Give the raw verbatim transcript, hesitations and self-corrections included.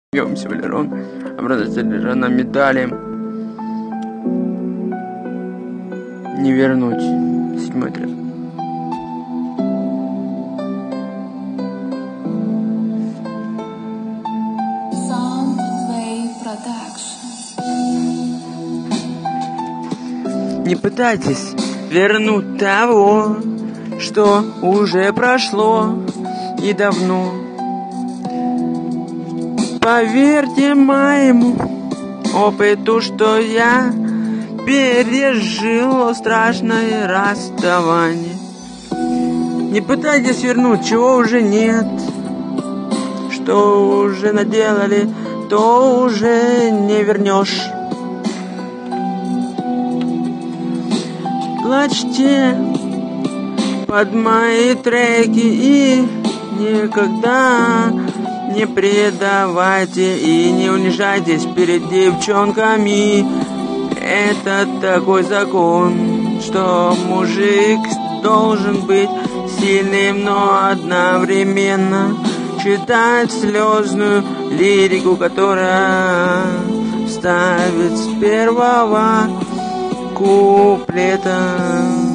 Бьемся, Валерон. Обрадуется на медали. Не вернуть. Седьмой отряд. Не пытайтесь вернуть того, что уже прошло и давно. Поверьте моему опыту, что я пережил страшное расставание. Не пытайтесь вернуть, чего уже нет, что уже наделали, то уже не вернешь. Плачьте под мои треки и никогда не предавайте и не унижайтесь перед девчонками. Это такой закон, что мужик должен быть сильным, но одновременно читать слезную лирику, которая вставит с первого куплета.